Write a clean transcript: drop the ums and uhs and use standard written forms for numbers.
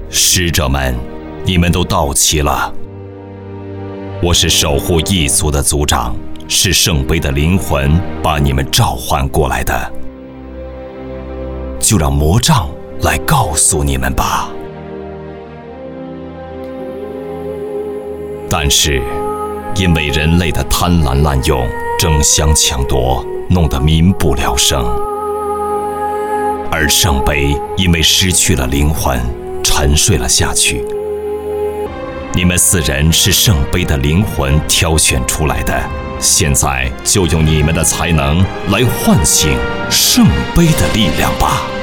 使者们，你们都到齐了。我是守护异族的族长，是圣杯的灵魂把你们召唤过来的。就让魔杖来告诉你们吧。但是，因为人类的贪婪滥用、争相抢夺，弄得民不聊生，而圣杯因为失去了灵魂，沉睡了下去。你们4人是圣杯的灵魂挑选出来的，现在就用你们的才能来唤醒圣杯的力量吧。